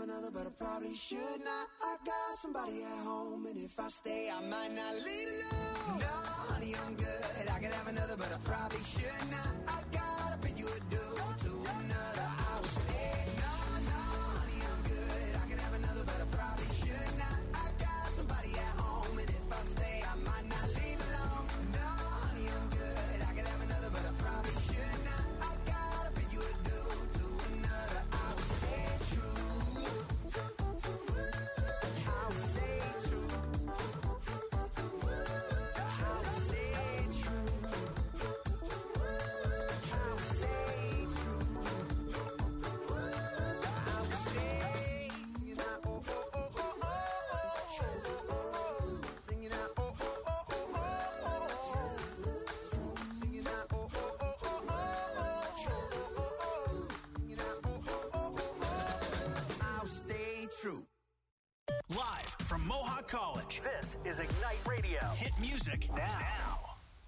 another, but I probably should not. I got somebody at home, and if I stay, I might not leave alone. No, honey, I'm good. I could have another, but I probably should not. I gotta bid you adieu to another. I would stay. No, no, honey, I'm good. I could have another, but I probably should not. I got somebody at home, and if I stay, I might not leave alone. No, honey, I'm good. I could have another, but I probably should not. I gotta bid you adieu to another. I would stay true. I would stay true. I would stay true. I would stay true. I would stay. Singing out, oh, oh, oh, oh, oh, oh. Singing out, oh, oh, oh, oh, oh, oh. Singing out, oh, oh, oh, oh, oh, oh. Singing out, oh, oh, oh, oh, oh. I'll stay true. Live from Mohawk College, this is Ignite Radio. Hit music now.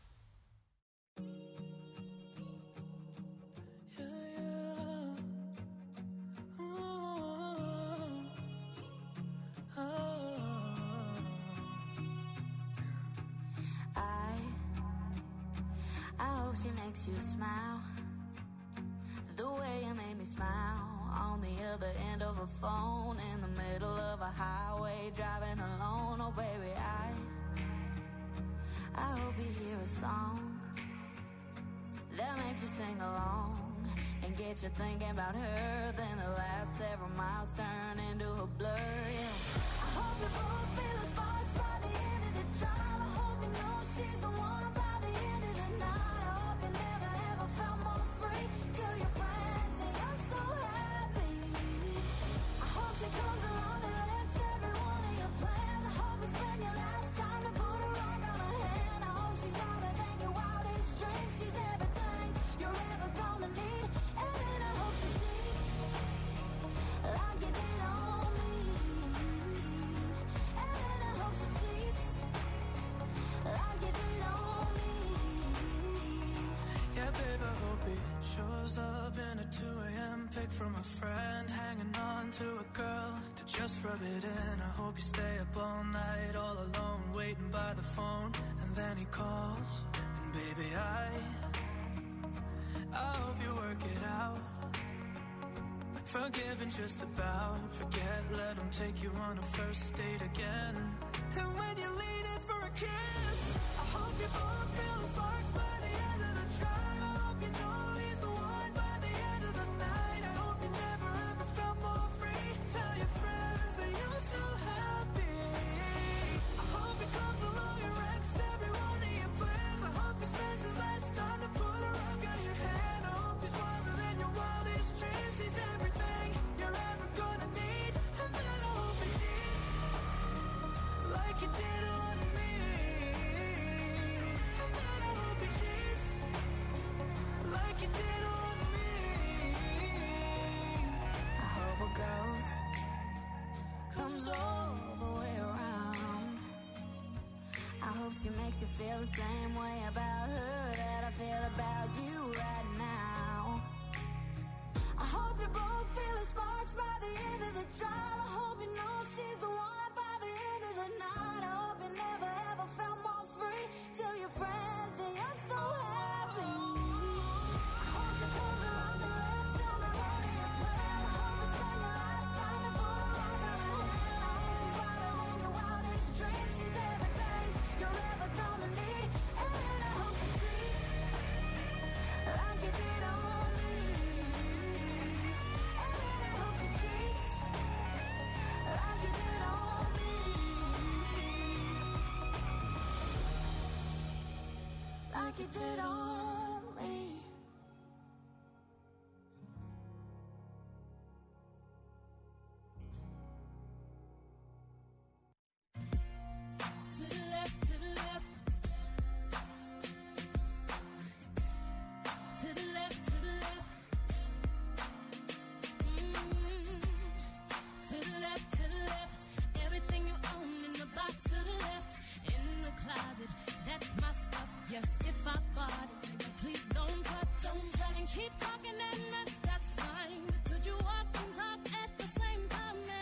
I hope she makes you smile the way you made me smile on the other end of a phone in the middle of a highway driving alone. Oh baby, I hope you hear a song that makes you sing along and get you thinking about her. Then the last several miles turn into a blur. Yeah. I hope you both feel the sparks by the end of the drive. I hope you know she's the one by the end of the night. I hope you never ever felt more free. Tell your friends that you're so happy. I hope she comes along and wrecks every one of your plans. I hope you spend your last time to put a rock on her hand. I hope she's wilder than your wildest dreams. She's everything you're ever gonna need. And then I hope she cheats like you did on me. And then I hope she cheats like you did on me. Yeah, babe, I hope he shows up in a 2 a.m. pic from a friend, hanging on to a girl to just rub it in. I hope you stay up all night, all alone, waiting by the phone, and then he calls, and baby, I hope you work it out. Forgiving just about, forget, let him take you on a first date again. And when you lean in for a kiss, I hope you both feel the sparks by the end of the drive. I hope you know he's the one by the end of the night. I hope you never ever felt more free. Tell your friends that you're so happy. I hope he comes along and wrecks every one of your plans. I hope he spends his last time to put a rock on your hand. I hope he's wilder than your wildest dreams. He's everything you're ever gonna need. And then I hope he cheats like you did on me. And then I hope he cheats like you did on me. I hope a ghost comes all the way around. I hope she makes you feel the same way about her that I feel about you right now. I hope you both feel the sparks by the end of the drive. I hope you know she's the one by the end of the night. I hope you never ever felt more free. Tell your friends that you're so happy. I hope she comes along and wrecks every one of your plans. I hope you spend your last time to put a rock on her hand. I hope she's wilder than your wildest dreams. She's everything you're ever gonna need. And then I hope she treats like you did on me. And then I hope she treats like you did on me. Like you did on me. To the left, to the left. To the left, to the left. To the left, to the left. Everything you own in the box to the left. In the closet, that's my stuff. Yes, if I bought it, please don't touch. And keep talking and that's fine. But could you walk and talk at the same time?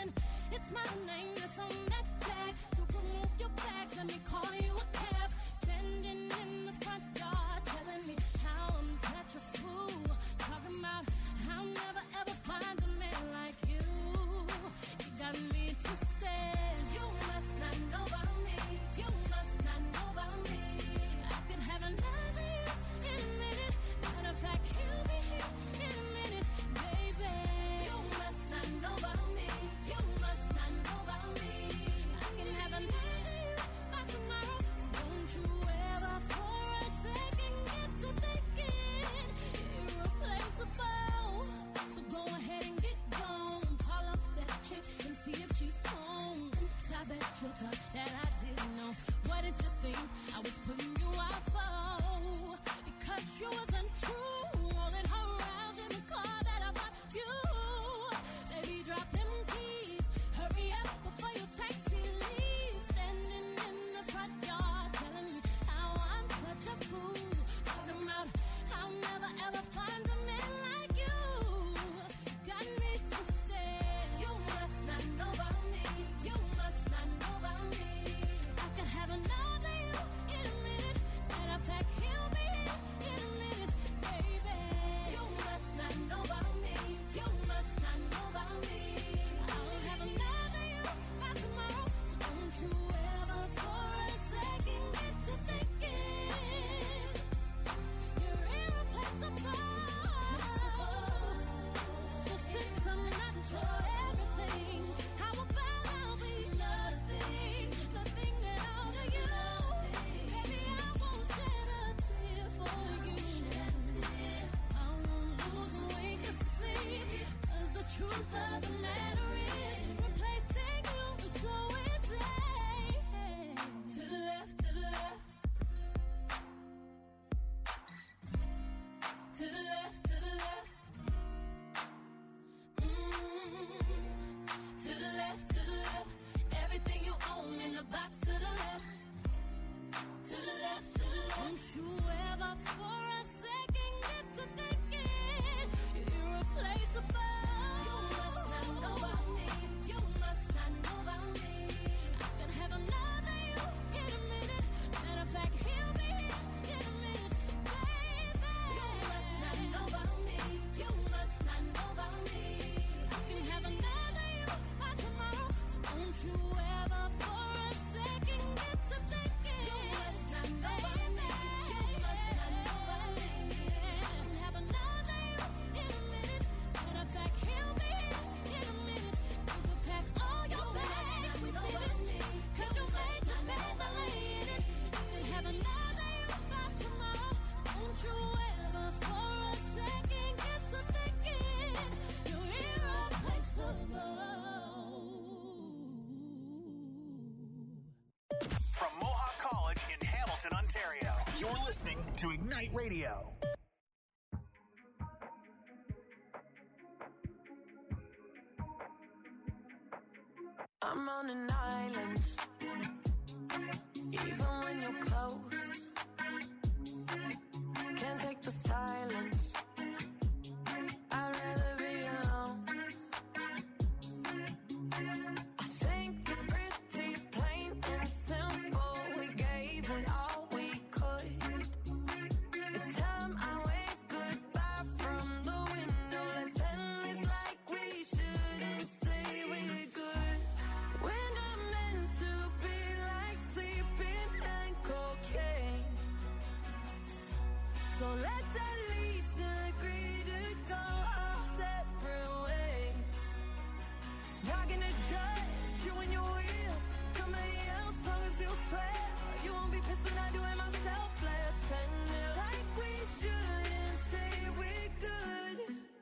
let me call you a cab. Standing in the front yard, telling me how I'm such a fool. Talking about I'll never ever find a man like you. You got me twisted. You must not know about me. You must not know about me. I could have another you in a minute. Matter of fact, he'll be here in a minute, baby. You must not know about me. You must not know about me. I can have another you by tomorrow. So don't you ever for a second get to thinking irreplaceable. So go ahead and get gone. Call up that chick and see if she's home. Oops, I bet you thought that I didn't know. What did you think I was putting you out for? Because you wasn't true. Rolling her around in the car that I bought you. Baby, drop them keys. Hurry up before your taxi leaves. Standing in the front yard, telling me how I'm such a fool. Talking about I'll never ever find a man like you. Got me twisted. You must not know about me. You must not know about me. I could have another you in a minute. Matter of fact, he'll be here in a minute, baby. You must not know about me. You must not know about me. I'll have another you by tomorrow. So don't you ever for a second get to thinking you're irreplaceable. So since I'm not your everything, how about I'll be nothing, nothing at all to you? Baby, I won't shed a tear for you. I won't lose weight to see, 'cause the truth of the matter is, replacing you is so easy. To the left, to the left. To the left, to the left. To the left, to the left. Everything you own in the box to the left. To the left, to the left. Don't you ever for a second get to thinking you're irreplaceable. You must not know about me. You must not know about me. I can have another you in a minute. Matter of fact, he'll be here in a minute, baby. You must not know about me. You must not know about me. I can have another you by tomorrow. So don't you ever for a second get to thinking you must not know about me. You must not know about me. I can have another you in a minute. Matter of fact, he'll be here in a minute. You can pack all your bags, we finished. 'Cause you made your bed by laying it. I can have another you by tomorrow. Don't you ever for a second get to thinking you're irreplaceable. From Mohawk College in Hamilton, Ontario, you're listening to Ignite Radio. I'm on an island, even when you're close. Can't take the silence. I'd rather be alone. I think it's pretty plain and simple. We gave it all we could. It's time I wave goodbye from the window. Let's end this like we shouldn't say we're good. We're not meant to be like sleeping and cocaine. So let's at least agree to go our separate ways. Not gonna judge you when you're real. Somebody else, long as you swear. You won't be pissed when I do it myself. Let's end it like we shouldn't say we're good.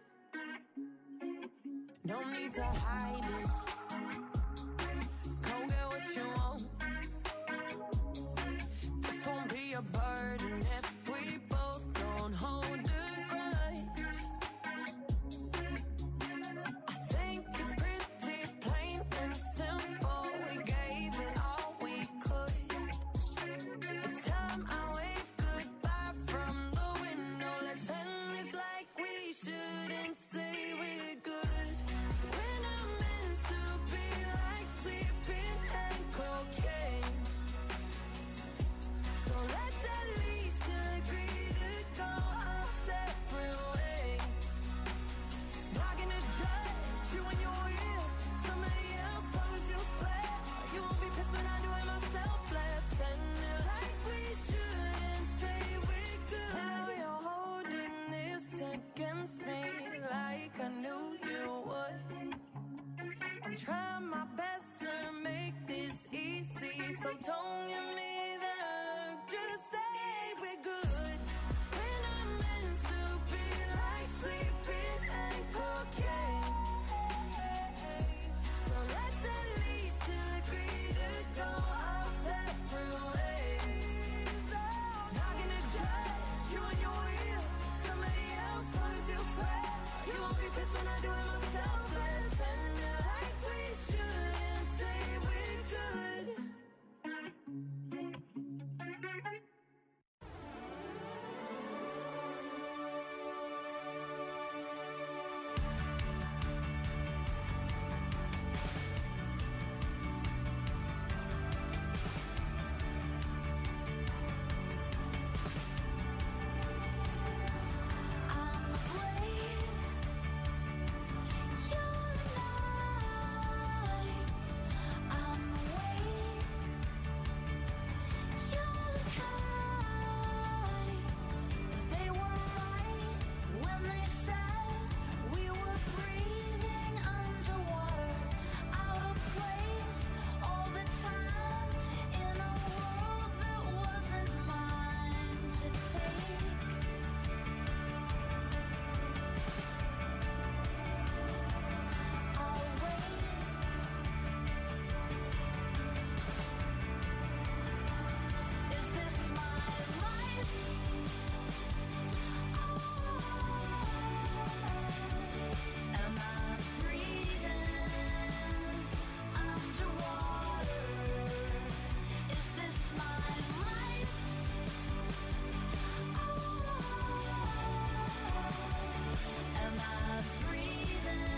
No need to hide it. Go get what you want. This won't be a burden if we both don't hold a grudge. I think it's pretty plain and simple. We gave it all we could. It's time I wave goodbye from the window. Let's end this like we shouldn't say we're good. We're not meant to like I knew you would. I'm trying my best to make this easy, so don't give me that look, just say we're good. When I'm meant to be like sleeping and cocaine, so let's at least agree to go our separate ways. Not gonna judge you and your will, somebody else, as long as you swear you won't be pissed when I do it myself. Let's end it like we should and say we're good. I'm afraid you're alive. I'm awake. You're the kind. They were right when they said we were breathing underwater, out of place all the time in a world that wasn't mine to take. I'll wait. Is this my life? Am I breathing underwater? Is this my life? Am I breathing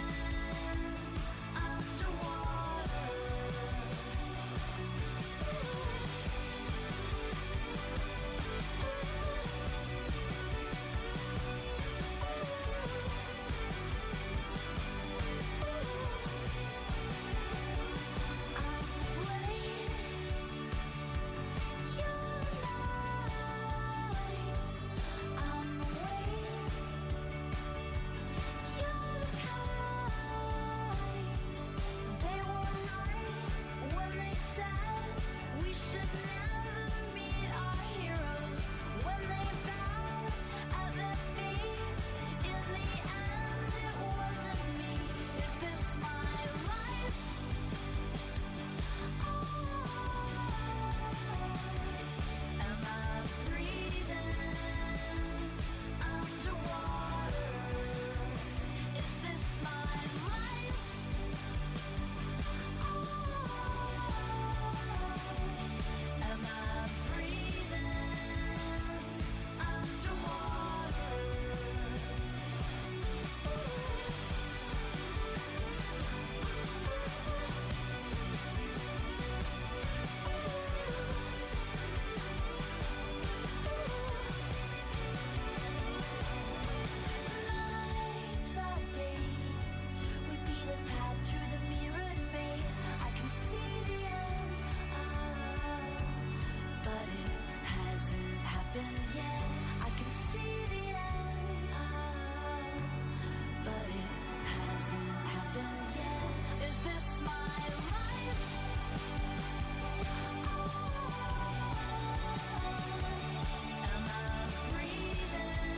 They were right when they said we should never meet our heroes. When they bowed at their feet, in the end it wasn't me. Is this my life? Am I breathing underwater? Is this my life? Am I breathing underwater? Nights are days, we be the path through the mirrored maze. I can see the end, but it hasn't happened yet. I can see the end, but it hasn't happened yet. Is this my life? Am I breathing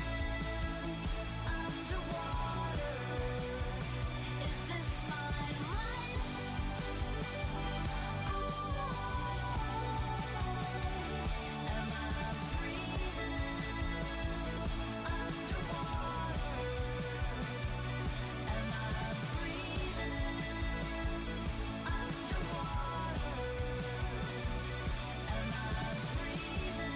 underwater? Is this my life? Am I breathing underwater? Am I breathing underwater? Am I breathing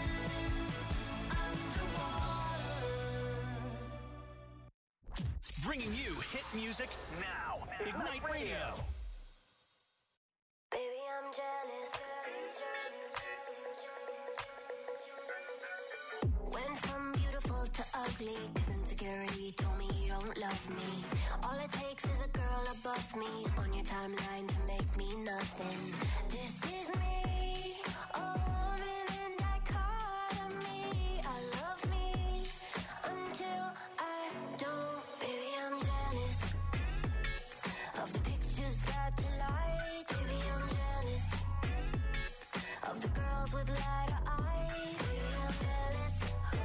underwater? Bringing you hit music now. Ignite Radio. Baby, I'm jealous. Went from beautiful to ugly, 'cause insecurity told me you don't love me. All it takes is a girl above me on your timeline to make me nothing. This is me, all living in dichotomy. I love me until I don't. Baby, I'm jealous. girls with lighter eyes. Baby, I'm jealous.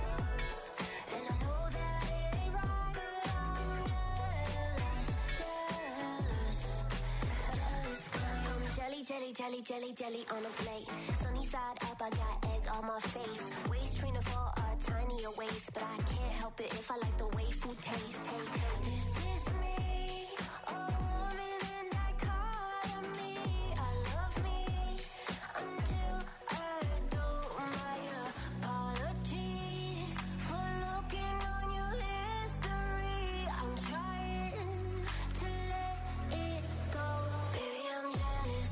And I know that it ain't right, but I'm jealous, jealous, jealous. I'm jelly, jelly, jelly, jelly, jelly on a plate. Sunny side up, I got egg on my face. Waist trainer for a tinier waist, but I can't help it if I like the way food tastes. Hey, hey, this is me, a woman in dichotomy. I love me until I don't. My apologies for looking on your history. I'm trying to let it go. Baby, I'm jealous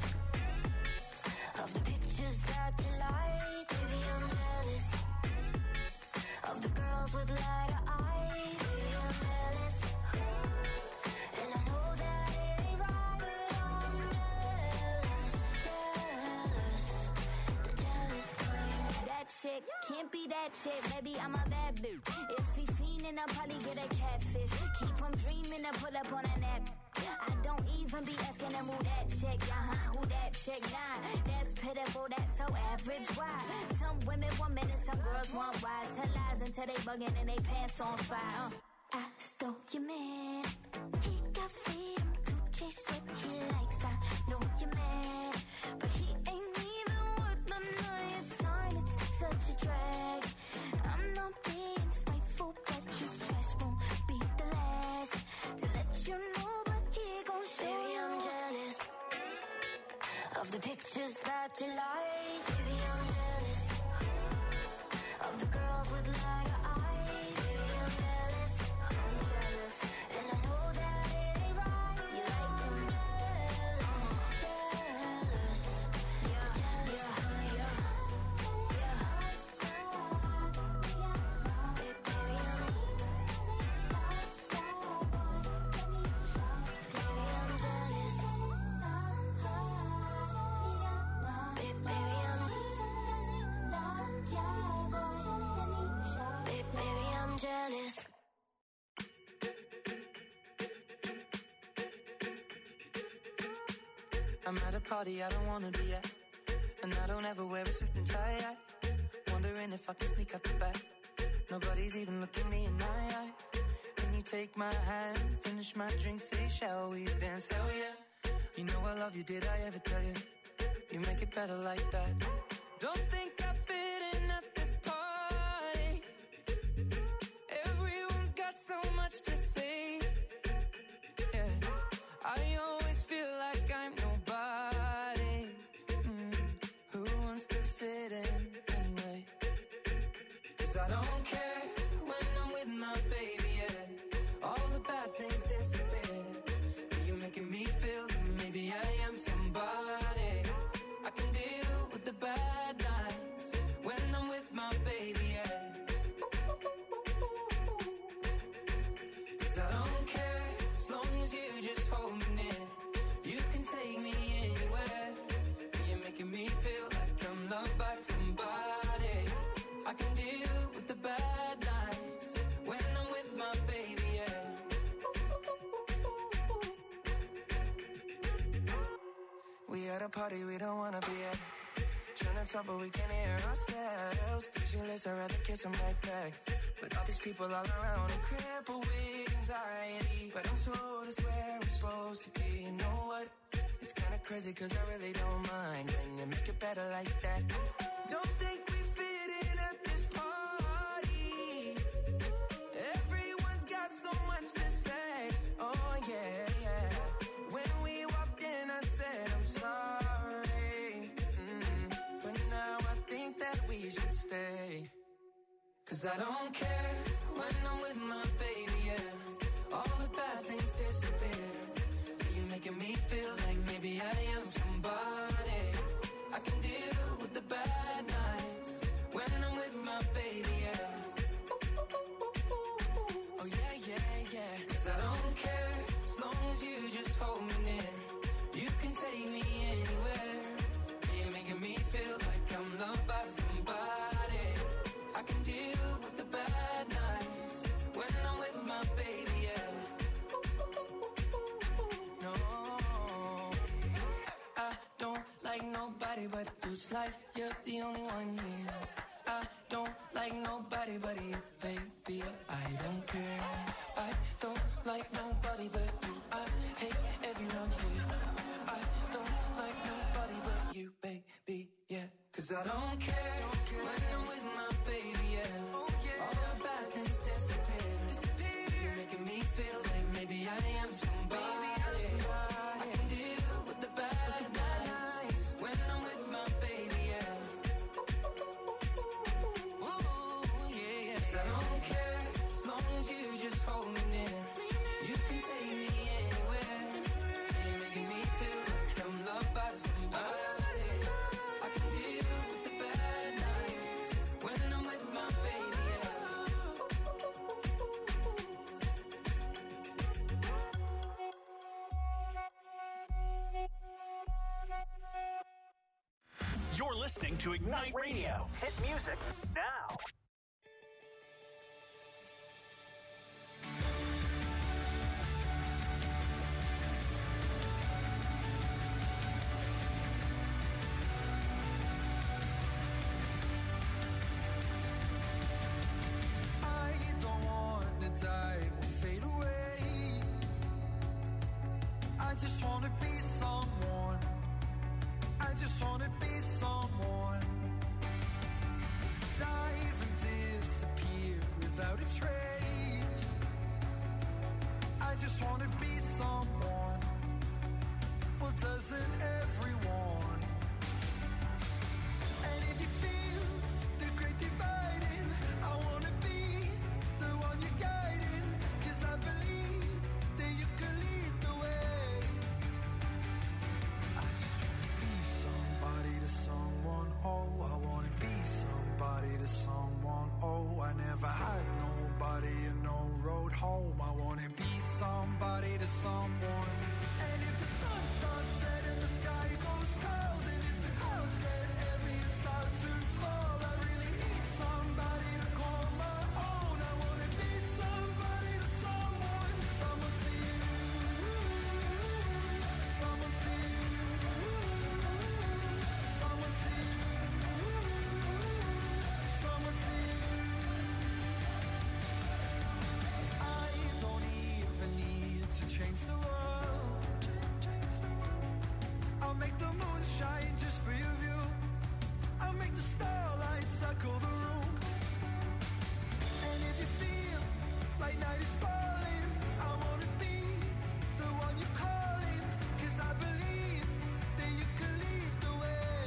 of the pictures that you like. Baby, I'm jealous of the girls with lighter eyes. Baby, I'm jealous. And I know that it ain't right, but I'm jealous, jealous. The jealous kind. That chick can't be that chick, baby, I'm a bad bitch. If he fiendin', I'll probably get a catfish. Keep him dreaming to pull up on a nap. I don't even be asking them who that chick, who that chick, nah. That's pitiful, that's so average, why? Some women want men and some girls want wise. Tell lies until they bugging and they pants on fire. I stole your man, he got freedom to chase what he likes. I know you're mad, but he ain't even worth the night time. It's such a drag. I'm not being spiteful, but his trash won't be the last to let you know. But he gon' show. Baby, I'm jealous of the pictures that you like. Baby, I'm jealous of the girls with lighter eyes. Baby, I'm jealous. I'm jealous, and I know that it ain't right. You like them jealous, jealous, yeah, yeah, yeah, yeah. Baby, I'm jealous. Baby, I'm jealous. I'm at a party I don't wanna be at, and I don't ever wear a suit and tie. Wondering if I can sneak out the back. Nobody's even looking me in my eyes. Can you take my hand, finish my drink, say shall we dance? Hell yeah. You know I love you, did I ever tell you? You make it better like that. Don't think I fit in at this party. Everyone's got so much to say. Yeah, I always feel like I'm nobody. Who wants to fit in anyway? 'Cause I don't care when I'm with my baby, yeah. All the bad things disappear. You're making me feel that maybe I am somebody. I can deal with the bad nights when I'm with my baby, yeah. 'Cause I don't care as long as you just hold me near. You can take me anywhere. You're making me feel like I'm loved by somebody. I can deal with the bad nights when I'm with my baby, yeah. We at a party we don't wanna be at. Trying to talk but we can't hear ourselves. Pictureless, I'd rather kiss them right back. But all these people all around are crippled with anxiety. But I'm told it's where I'm supposed to be. You know what? It's kinda crazy 'cause I really don't mind when you make it better like that. Don't think we fit in at this party. Everyone's got so much to say. Oh yeah, yeah. When we walked in I said I'm sorry. But now I think that we should stay. 'Cause I don't care when I'm with my baby, yeah. All the bad things disappear. You're making me feel like maybe I am somebody. I can deal with the bad nights when I'm with my baby, yeah. Oh yeah, yeah, yeah. 'Cause I don't care as long as you just hold me near. You can take me anywhere. You're making me feel like I'm loved by somebody. I can deal with the bad nights when I'm with my baby. Feels like you're the only one here. I don't like nobody but you, baby. I don't care. I don't like nobody but you. I hate everyone here. I don't like nobody but you, baby, yeah. 'Cause I don't care when I'm with my baby, yeah. All the bad things disappear. You're making me feel like maybe I am somebody. I can deal with the bad nights when I'm with my baby, yeah. Ooh, yeah, yeah. 'Cause I don't care as long as you just hold me near. You can take me anywhere. You're making me feel like I'm loved by somebody. I can deal with the bad nights when I'm with my baby, yeah. You're listening to Ignite Radio. Hit music now. I don't wanna die or fade away. I just wanna be someone. I just wanna be someone. Dive and disappear without a trace. I just wanna be someone. Well, doesn't everyone? And if you feel the great dividing, I wanna be the one you're guiding. 'Cause I believe that you can lead the way. I just wanna be somebody to someone. Oh, I wanna be somebody to someone. Oh, I never had nobody and no road home. I wanna be somebody to someone. And if the sun starts setting, the sky goes cold. And if the clouds get heavy and start to fall, I really need somebody to call my own. I wanna be somebody to someone. Someone to you. Someone to you. Someone to you. Someone to you. I don't even need to change the world. I'll make the moon shine just for your view. I'll make the starlight circle the room. And if you feel like night is falling, I wanna be the one you're calling. 'Cause I believe that you can lead the way.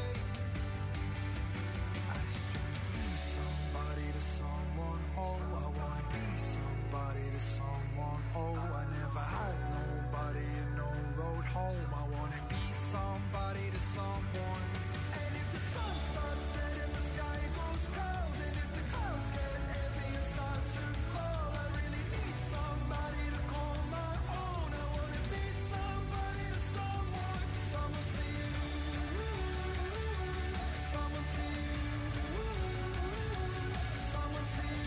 I just wanna be somebody to someone. Oh, I wanna be somebody to someone. Oh, I never had nobody and no road home. I wanna be somebody to someone. And if the sun starts setting, the sky goes cold. And if the clouds get heavy and start to fall, I really need somebody to call my own. I wanna be somebody to someone. Someone to you. Someone to you. Someone to you.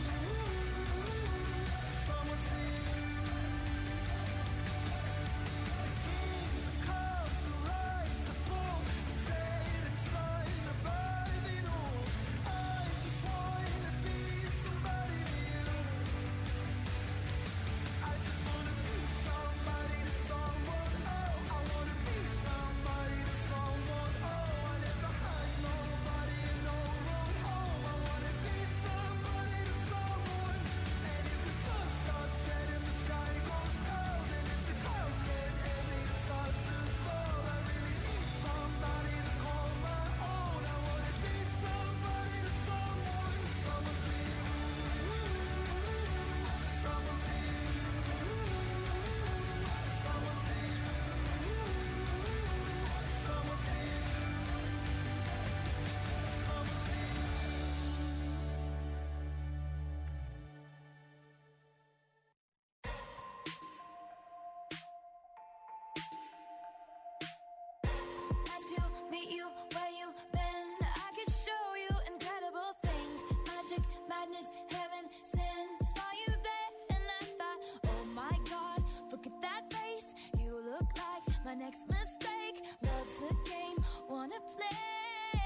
Someone to you. The come, the rise, the fall, the setting sun above it all. I just wanna be somebody to you. I just wanna be somebody to someone. Oh, I wanna be somebody to someone. Oh, I never had nobody and no road home. I wanna be somebody to someone. And if the sun starts setting, the sky goes cold. And if the clouds get heavy and start to fall, I really need somebody to call my own. I wanna be somebody to someone. Someone to you. Someone to you. Someone to you. Someone to you. Someone to you. Nice to meet you where you been. I could show you incredible things. Magic, madness, heaven, sin. Saw you there and I thought, oh my God, look at that face. You look like my next mistake. Love's a game, wanna play.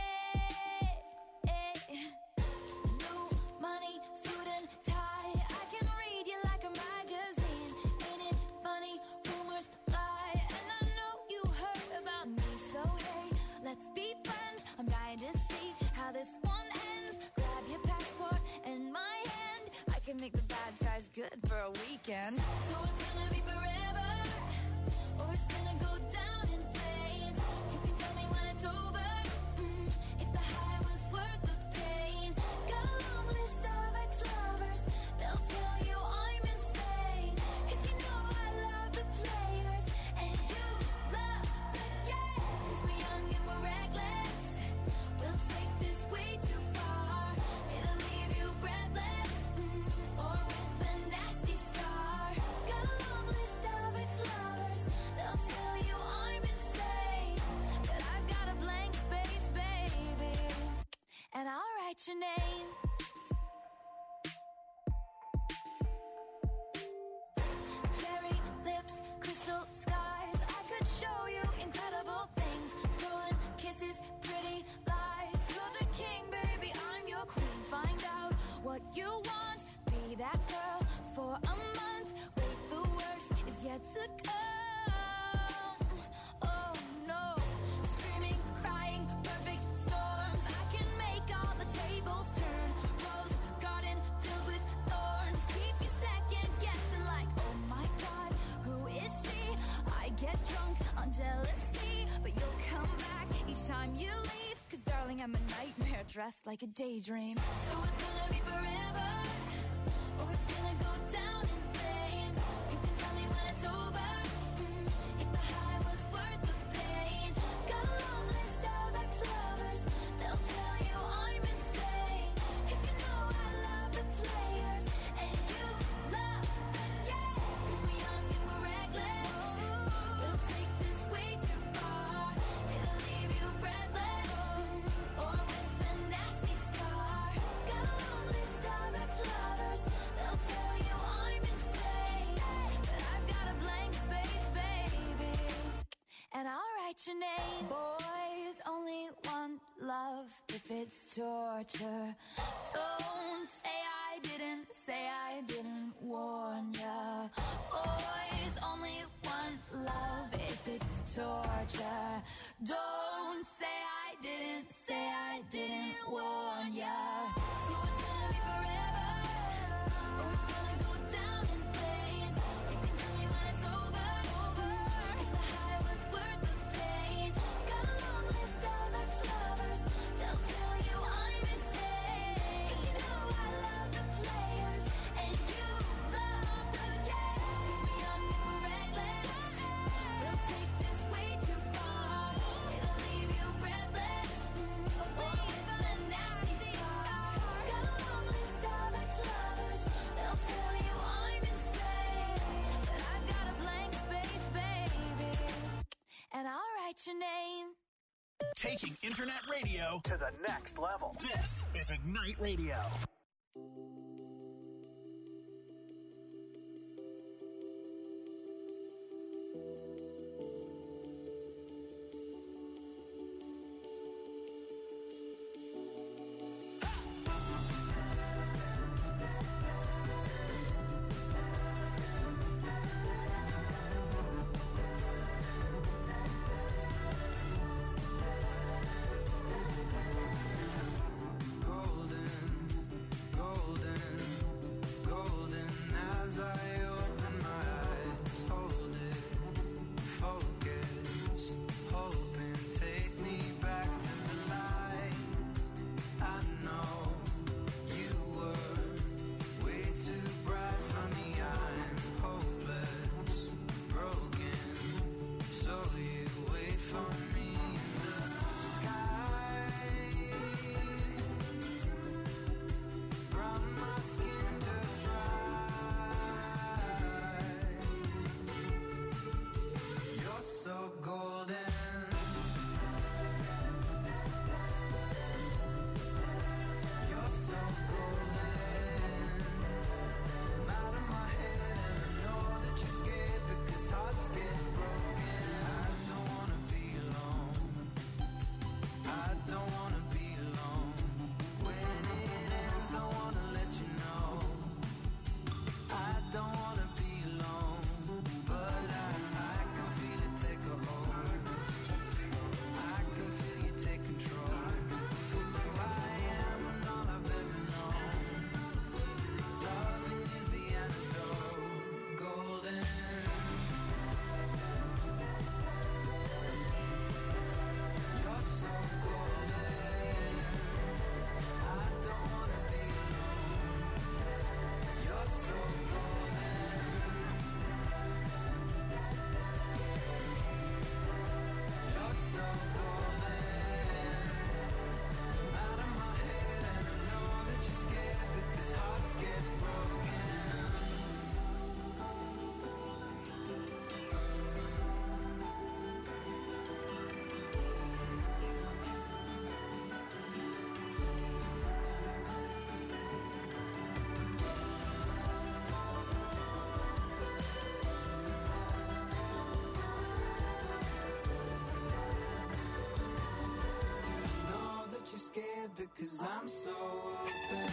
for a weekend. So it's gonna be forever, or it's gonna go down in flames. You can tell me when it's over, if the high was worth the pain. Got a long list of ex-lovers, they'll tell you I'm insane. 'Cause you know I love the players, and you love the game. 'Cause we're young and we're reckless, we'll take this way too far. It'll leave you breathless, or with a nasty scar. Got a long list of ex-lovers, they'll tell you I'm insane. But I got a blank space, baby, and I'll write your name. Cherry lips, crystal skies, I could show you incredible things. Stolen kisses, pretty lies. You're the king, baby, I'm your queen. Find out what you want, be that girl for a month. Wait, the worst is yet to come. Oh no, screaming, crying, perfect storms. I can make all the tables turn. Rose garden filled with thorns. Keep you second guessing like, oh my God, who is she? I get drunk on jealousy, but you'll come back each time you leave. 'Cause darling, I'm a nightmare dressed like a daydream. So it's gonna be forever, or it's gonna go down in flames. You can tell me when it's over, if the high was worth the pain. Got a long list of ex-lovers, they'll tell you I'm insane. 'Cause you know I love the players, and you love the game. 'Cause we're young and we're reckless, we'll take this way too far. It'll leave you breathless, or with a nasty scar. Got a long list of ex-lovers, they'll tell you I'm insane. But I've got a blank space, baby, and I'll write your name. Boys only want love if it's torture. Don't say I didn't warn ya. Boys only want love if it's torture. Don't say I didn't warn ya. So it's gonna be forever, or it's gonna go down in flames. You can tell me when it's over, if the high was worth the pain. Got a long list of ex-lovers, they'll tell you I'm insane. 'Cause you know I love the players, and you love the game. 'Cause we're young and we're reckless, we'll take this way too far. It'll leave you breathless, with a nasty scar. Got a long list of ex-lovers, they'll tell you I'm insane. But I've got a blank space, baby, and I'll write your name. Taking internet radio to the next level. This is Ignite Radio. Golden I'm so open.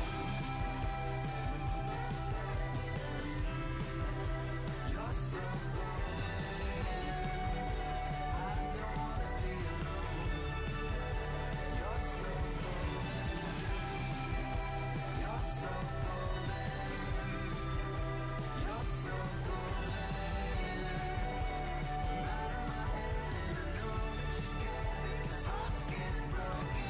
You're so golden. I don't wanna be alone. You're so golden. You're so golden. You're so golden. Right in my head, and I know that you're scared because hearts getting broken.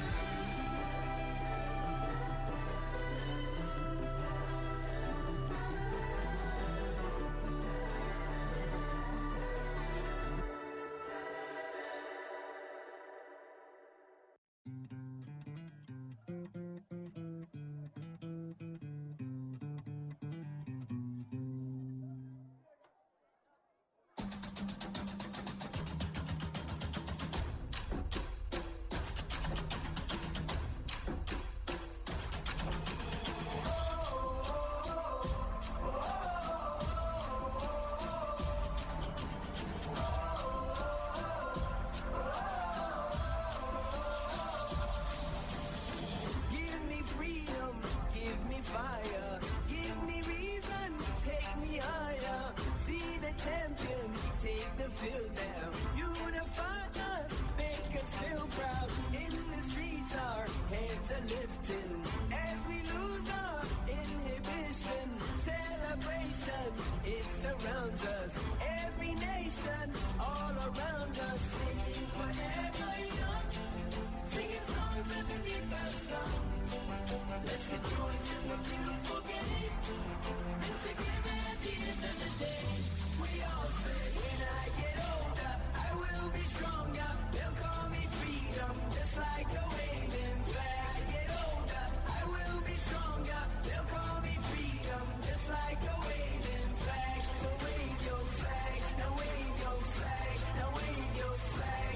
Give me freedom, give me fire, give me reason, take me higher. See the champion, take the field now. Unify us, make us feel proud. In the streets our heads are lifting as we lose our inhibition. Celebration, it surrounds us. Every nation, all around us, singing forever young. Singing songs underneath the sun. Let's rejoice in the beautiful game. And together at the end of the day, we all say, when I get older, I will be stronger. They'll call me freedom, just like a waving flag. I get older, I will be stronger. They'll call me freedom, just like a waving flag. So wave your flag, now wave your flag, now wave your flag.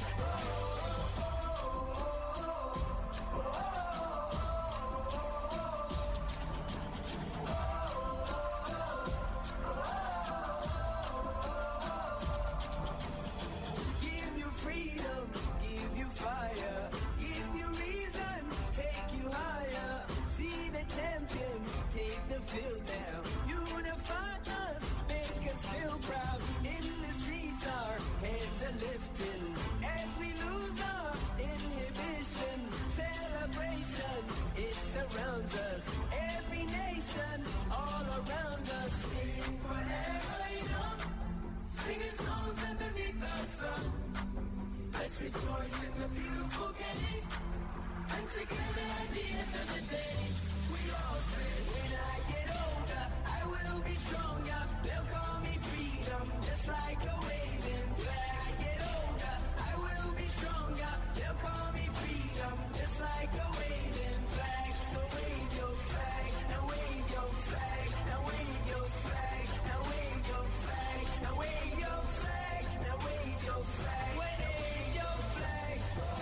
Give you freedom, give you fire, give you reason, take you higher. See the champion, take the field now. Unify us, make us feel proud. In the streets our heads are lifting as we lose our inhibition. Celebration, it surrounds us. Every nation, all around us, sing forever young. Singing songs underneath the sun. Let's rejoice in the beautiful game. And together at the end of the day, we all say, when I get older, I will be stronger. They'll call me freedom, just like a waving flag. I get older, I will be stronger. They'll call me freedom, just like a waving flag. So wave your flag, now wave your flag, now wave your flag, now wave your flag, now wave your flag, now wave your flag, wave your flag.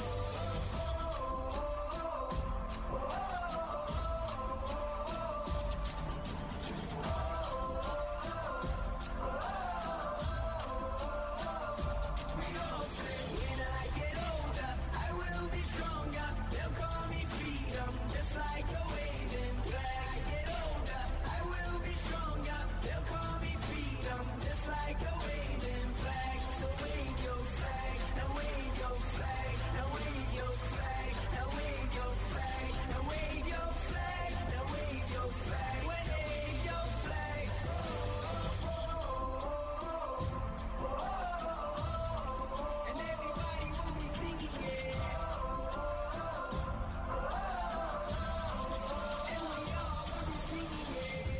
We all say, when I get older, I will be stronger. They'll call me freedom, just like a waving flag. I get older, I will be stronger. They'll call me freedom, just like a waving flag. So wave your flag, now wave your flag, now wave your flag, now wave your flag, now wave your flag, now wave your flag, wave your flag. And everybody will be singing, yeah. And we all will be singing, yeah.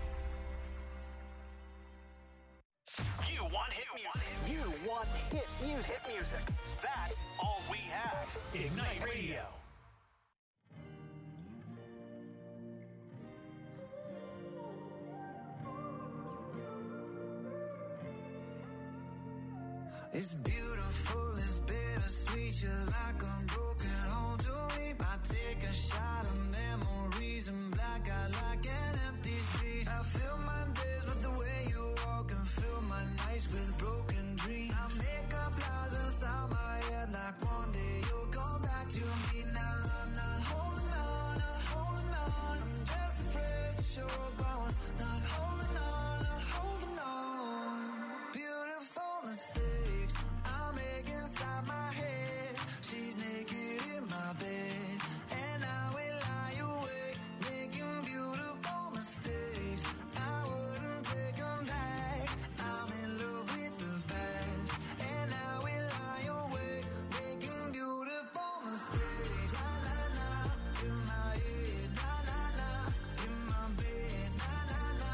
You want hit music. You want hit music. Hit music. That's all we have. Ignite Radio. It's beautiful, it's bittersweet. You're like a broken home to me. I take a shot of memories and black out like an empty street. I fill my days with the way you walk and fill my nights with broken dreams. I make up lies inside my head like one day you'll come back to me. Now I'm not holding you're gone. Not holding on, not holding on. Beautiful mistakes I make inside my head. She's naked in my bed, and I will lie awake, making beautiful mistakes. I wouldn't take them back. I'm in love with the past, and I will lie awake, making beautiful mistakes. Na na na, in my head. Na na na, in my bed. Na na na,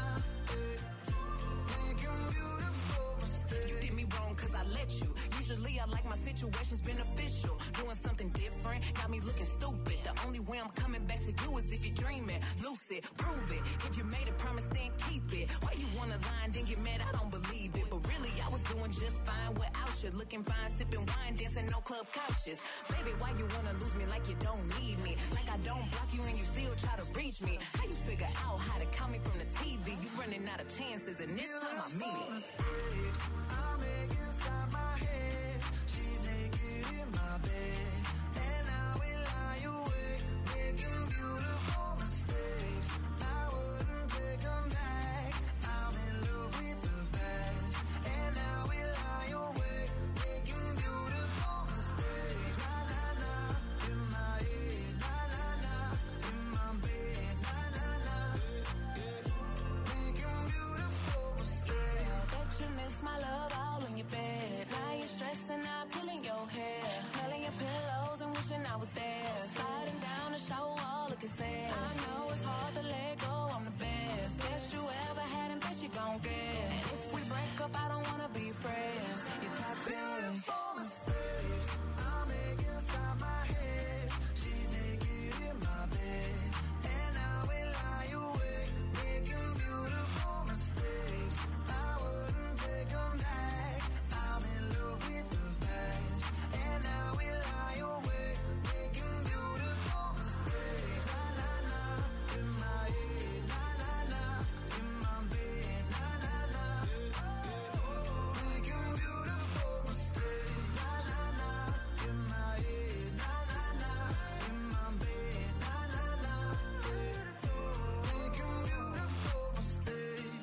making beautiful mistakes. You did me wrong 'cause I let you. Usually I like my situations beneficial. Doing something different got me looking stupid. The only way I'm coming back to you is if you're dreaming. Lucid, prove it. If you made a promise, then keep it. Why you wanna lie and then get mad? I don't believe it. But really, I was doing just fine without you. Looking fine, sipping wine, dancing no club couches. Baby, why you wanna lose me like you don't need me? Like I don't block you and you still try to reach me. How you figure out how to call me from the TV? You running out of chances, and this time I mean it. Mistakes I make inside my head. She's naked in my bed, and I will lie awake, making beautiful mistakes. I wouldn't take them back. I'm in love with the past, and I will lie awake, making beautiful mistakes. Na na na, in my head. Na na na, in my bed. Na na na, making beautiful mistakes. Bet you miss my love all in your bed. Now you're stressing out, pulling your hair, smelling your pillows and wishing I was there. Sliding down the shower wall, looking sad. I know it's hard to let go, I'm the best. Best you ever had and best you gon' get. And if we break up, I don't wanna be friends. You're toxic. Beautiful mistakes I make inside my head. She's naked in my bed, and I will lie awake, making beautiful mistakes. I wouldn't take them back. I'm in love with the past, and I will lie awake, making beautiful mistakes. Na na na, in my head. Na na na, in my bed. Na na na, making beautiful mistakes. Na na na, in my head. Na na na, in my bed. Na na na, making beautiful mistakes.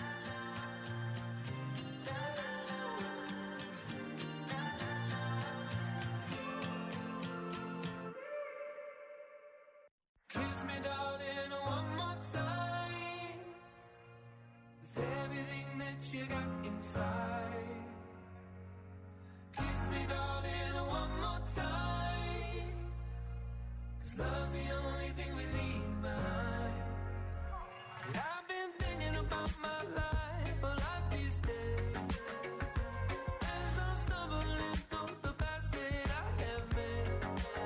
Kiss me, darling, one more time. With everything that you got inside. Kiss me, darling, one more time. 'Cause love's the only thing we leave behind. But I've been thinking about my life a lot these days. As I'm stumbling through the paths that I have made.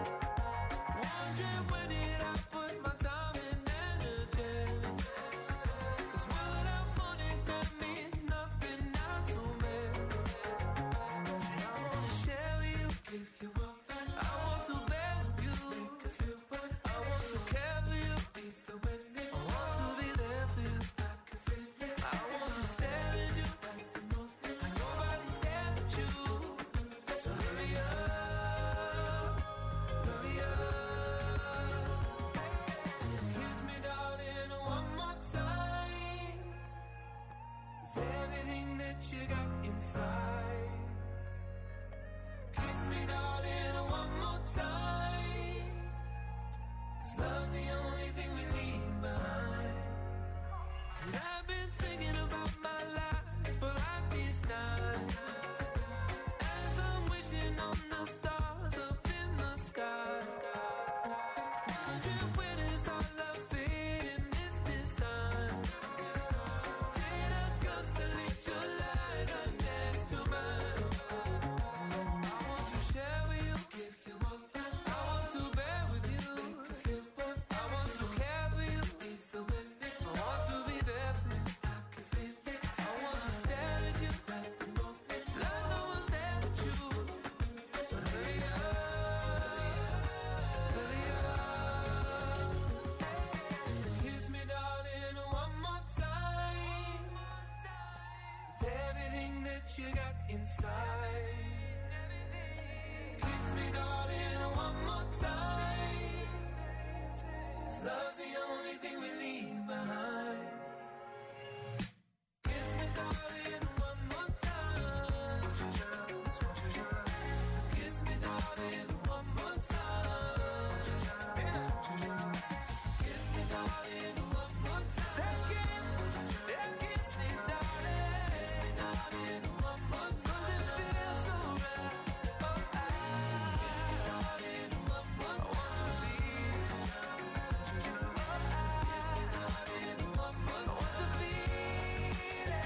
Wondering where did I put my time and energy? 'Cause what I wanted, that means nothing now to me. And I wanna share with you, give you up. I want to bear with you, I want to care for you, I want to be there for you. I want to stare at you, and nobody's there but you. So hurry up, hurry up. Kiss me, darling, one more time. With everything that you got inside. Kiss me, darling, one more time. 'Cause love's the only thing we leave behind. And I've been thinking about my life for like these nights. As I'm wishing on the stars up in the sky. Wondering where does our love fit in this design? Did I constellate your light right next to mine? I want to share with you, give you up. I want to bear with you, I want to care for you, I want to be there for you. I want to stare at you, like no one's there but you. So hurry up, hurry up. Kiss me, darling, one more time. With everything that you got inside. Kiss me, darling, one more time. 'Cause love's the only thing we leave behind. Kiss me, darling, one more time. Kiss me, darling, one more time. Kiss me, darling, one more time. Kiss me, darling, one more time. 'Cause it feels so right. Oh, darling, one more time. I want to feel. Darling, one more time. I want to feel it.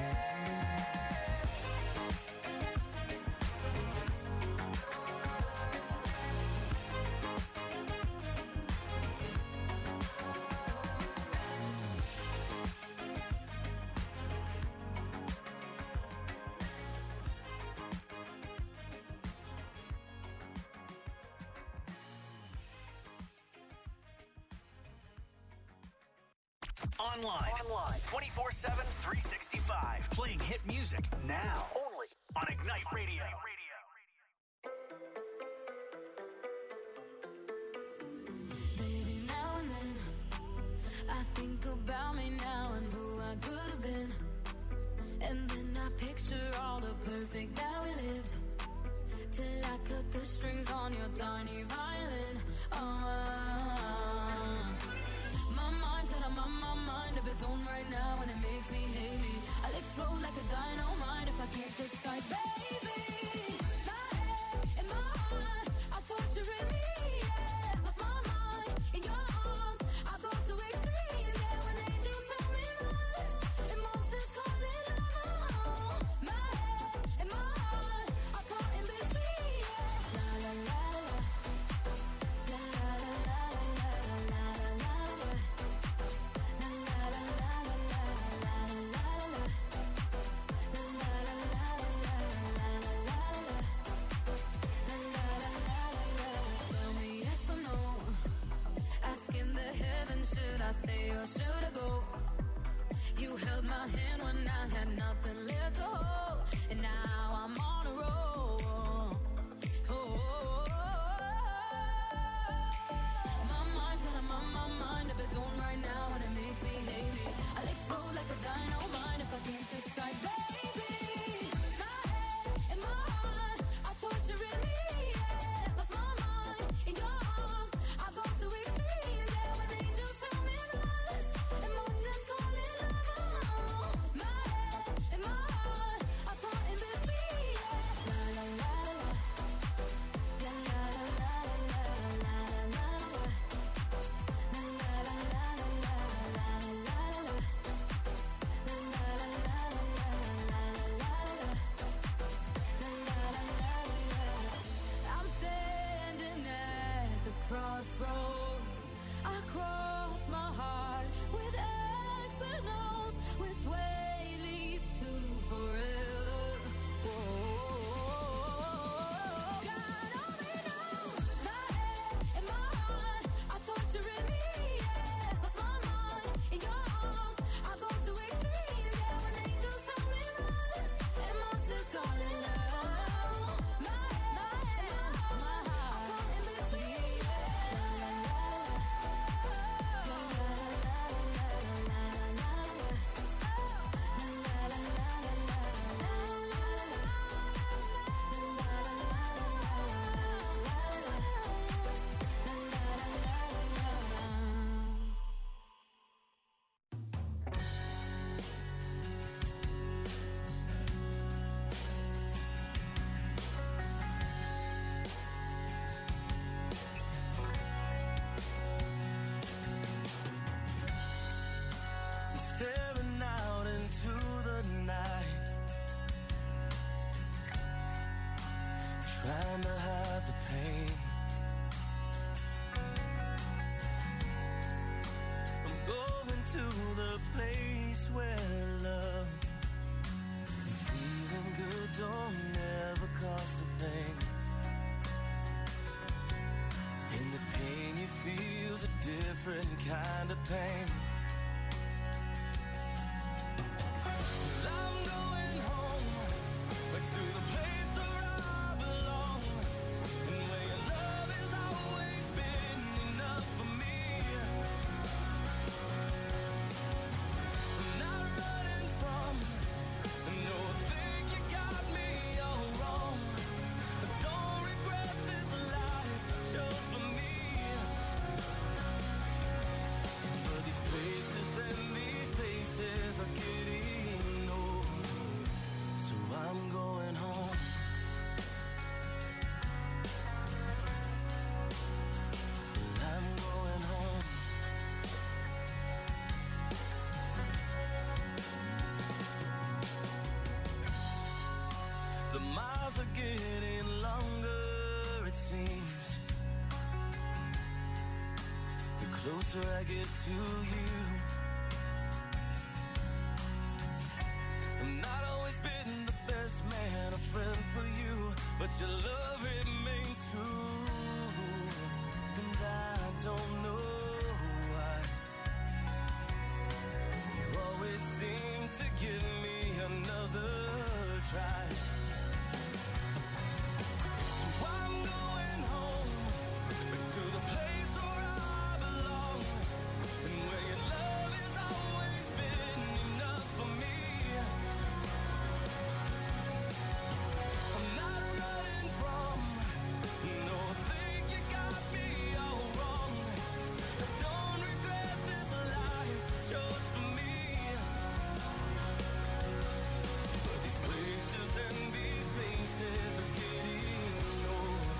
Online. 24/7, 365. Playing hit music now. Only on Ignite Radio. Baby, now and then I think about me now and who I could have been. And then I picture all the perfect that we lived. Till I cut the strings on your tiny violin. My mind's got a mind of its own right now, and it makes me hate me. I'll explode like a dynamite if I can't decide, baby. My head and my heart are torturing me. Yeah, lost my mind in your arms. I go to extremes. Yeah, when angels tell me run, and monsters call it love. My head and my heart are caught in between. Yeah, la la la la, la la la la la la la la. Tell me yes or no. Asking the heavens, should I stay or should I go? You held my hand when I had nothing left to hold, and now I'm on a roll. My mind's got a mind of its own right now, and it makes me hate me. I'll explode like a dynamite if I can't decide, baby. My head and my heart are torturing me. Yeah, lost my mind in your arms. I go to extremes. Yeah, when angels tell me run, and monsters call it love. My head and my heart are caught in between. Yeah, la la la la, la la la la la la la la. I'm standing at the crossroads. I cross my heart with X and O's. Which way leads to forever? God only knows. My head and my heart are torturing me. Yeah, lost my mind in your arms. I go to extremes. Yeah, when angels tell me run, and monsters call it love. My head and my heart are caught in between. Staring out into the night, trying to hide the pain. I'm going to the place where love and feeling good don't ever cost a thing. And the pain you feel's a different kind of pain. I'm going home, back to the place where I belong, and where your love has always been enough for me. The miles are getting longer, it seems. The closer I get to you. I've not always been the best man, a friend for you, but your love remains true. And I don't know why you always seem to give me another try. So I'm going home, to the place where I belong, and where your love has always been enough for me. I'm not running from, no, I think you got me all wrong. I don't regret this life I chose for me. But these places and these places are getting old.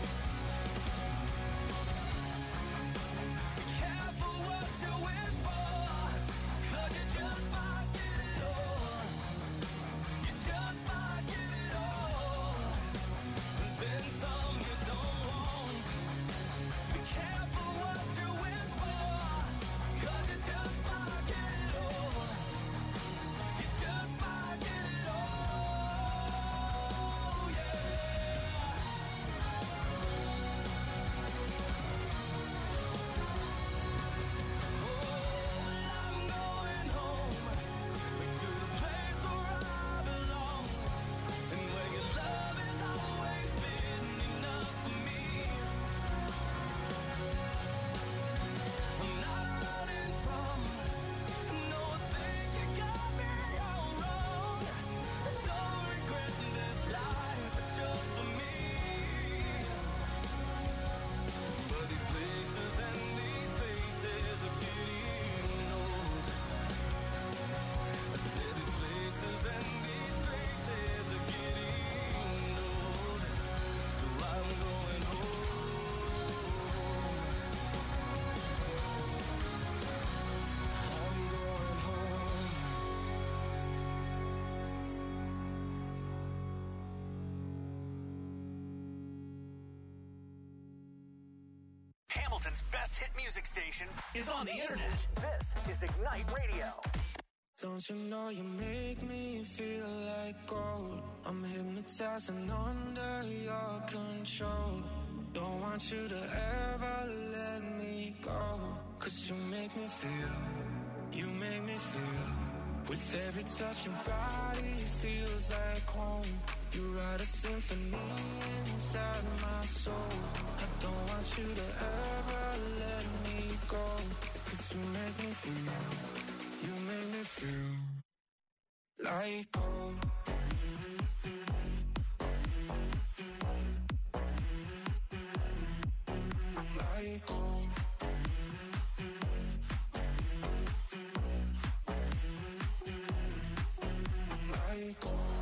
Be careful what you wish for, 'cause you just might get it all. You just might get it all. And then some you don't want. Be careful what you wish for, 'cause you just might get it all. You just might get it all, yeah. I'm going home, to the place where I belong, and where your love has always been enough for me. I'm not running from, no, I think you got me all wrong. I don't regret this life I chose for me. But these places and these places are getting old. I said these places and these places are getting old. So I'm going home. I'm going home. Hamilton's best hit music station is on the internet. This is Ignite Radio. Don't you know you make me feel like gold? I'm hypnotized and under your control. Don't want you to ever let me go. 'Cause you make me feel, you make me feel. With every touch your body feels like home. You write a symphony inside my soul. I don't want you to ever let me go. 'Cause you make me feel, you make me feel like gold. Like gold. Like gold.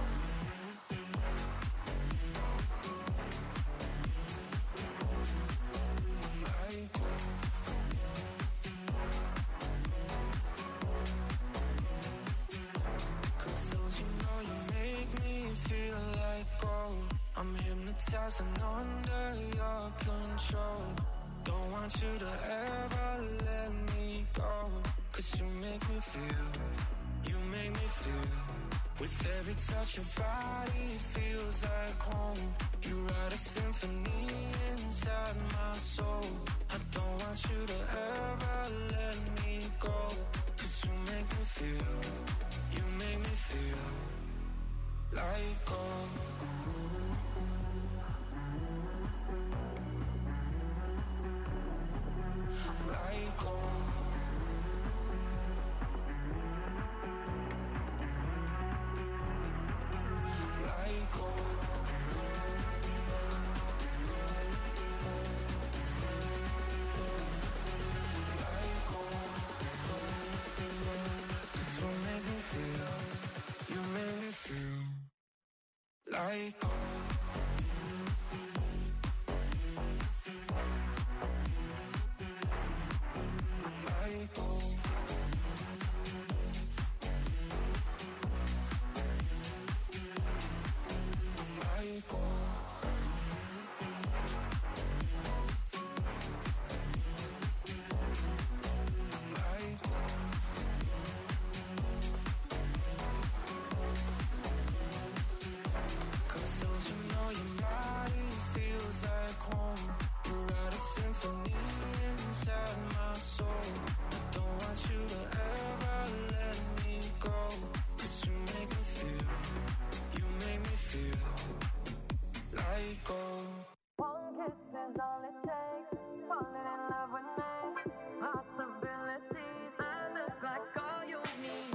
Like gold. Cause don't you know you make me feel like gold? I'm hypnotized and under your control. Don't want you to ever let me go. 'Cause you make me feel, you make me feel. With every touch your body feels like home. You write a symphony inside my soul. I don't want you to ever let me go. 'Cause you make me feel, you make me feel like gold. Like gold. Like gold. Like gold. 'Cause you make me feel, you make me feel like gold. Like gold. is all it takes. Falling in love with me. Possibilities. I look like all you need.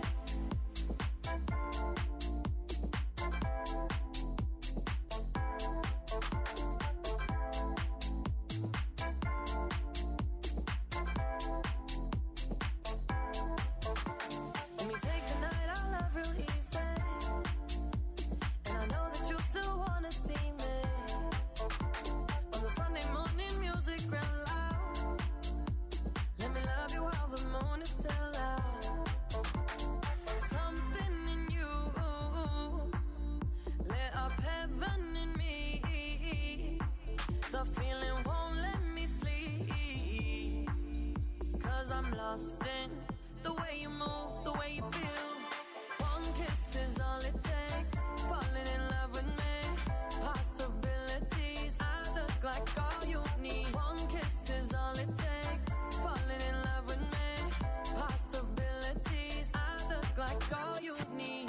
Let me take the night, I love real easy. And I know that you still wanna see me. On the Sunday morning, music real loud. Let me love you while the moon is still out. Something in you lit up heaven in me. The feeling won't let me sleep. 'Cause I'm lost in the way you move, the way you feel. One kiss is all it takes. Falling in love with me. Possibilities. I look like all you need. One kiss is all it takes. Falling in love with me. Possibilities. I look like all you need.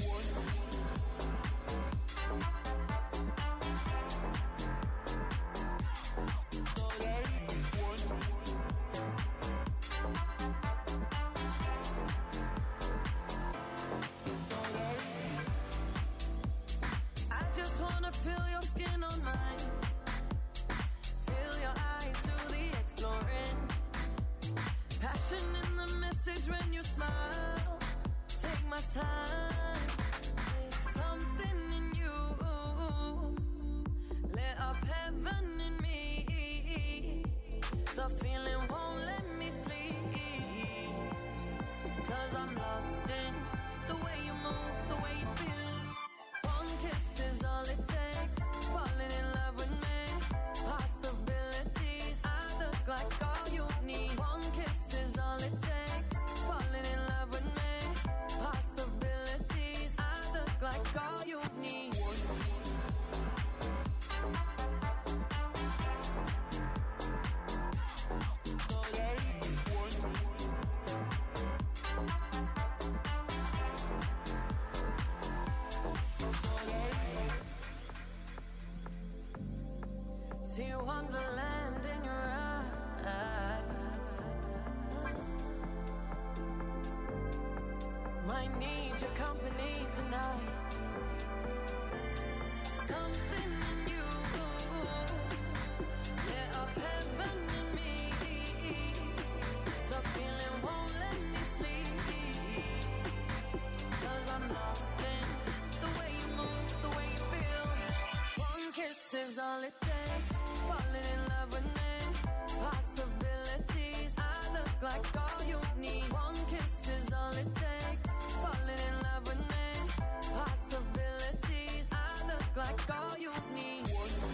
I just wanna feel your skin on mine. Feel your eyes do the exploring. Passion in the message when you smile. Take my time. Something in you lit up heaven in me. The feeling won't let me sleep. 'Cause I'm lost in the way you move, the way you feel. One kiss is all it takes. Falling in love with me. Possibilities. I look like all you need. One kiss is all it takes. Falling in love with me. Possibilities. I look like all you need. See wonderland in your eyes. Might need your company tonight. Something in you lit up heaven in me. The feeling won't let me sleep. 'Cause I'm lost in the way you move, the way you feel. One kiss is all it takes. Falling in love with me. Possibilities. I look like all you need. One kiss is all it takes. Falling in love with me. Possibilities. I look like all you need.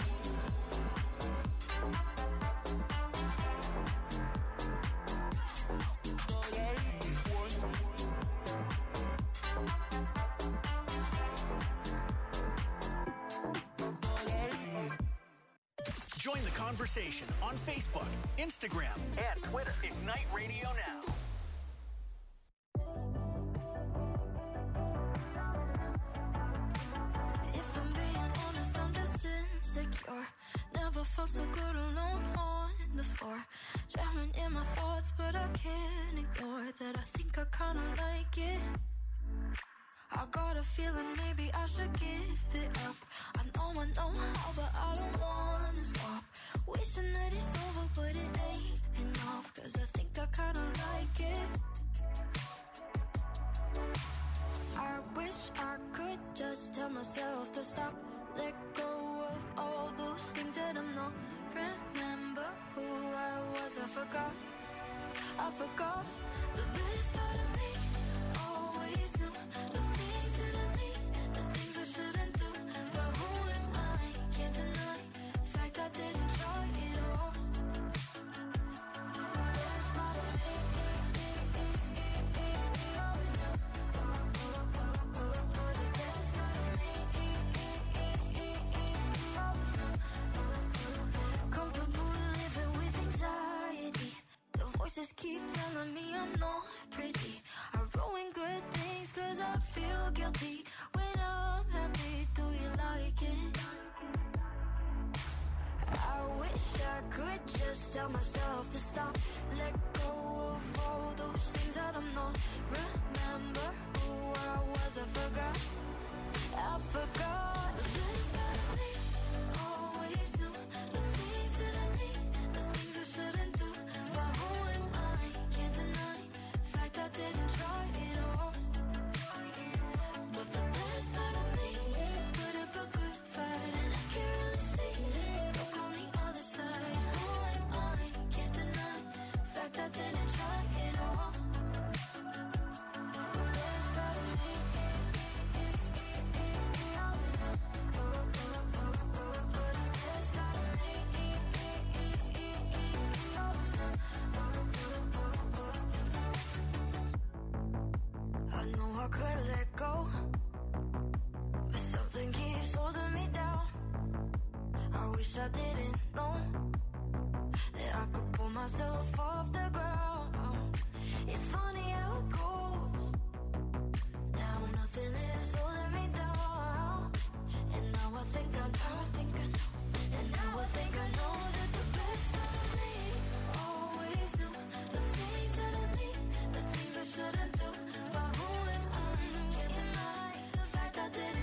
Join the conversation on Facebook, Instagram, and Twitter. Ignite Radio Now. If I'm being honest, I'm just insecure. Never felt so good alone on the floor. Drowning in my thoughts, but I can't ignore that. I think I kinda like it. I got a feeling maybe I should give it up. I know how, but I don't wanna stop. Wishing that it's over, but it ain't enough. 'Cause I think I kinda like it. I wish I could just tell myself to stop. Let go of all those things that I'm not. Remember who I was, I forgot. The best part of me always knew the things that I need, the things I shouldn't do. But who am I? Can't deny the fact I didn't try it all. The best part of me always knew. The best part of me always knew. Comfortable living with anxiety. The voices keep telling me I'm not pretty. I ruin good things 'cause I feel just tell myself to stop. Let go of all those things that I'm not. Remember who I was, I forgot. I forgot. The best part of me always knew the things that I need, the things I shouldn't do. But who am I? Can't deny the fact I didn't try it all. But the best part of me put up a good fight, and I can't really see it's stuck on the other side. Who am I? Can't deny the fact I didn't try it all. The best part of me. I know I could let go, but something keeps holding me down. I wish I didn't know that I could pull myself off the ground. It's funny how it goes. Now nothing is holding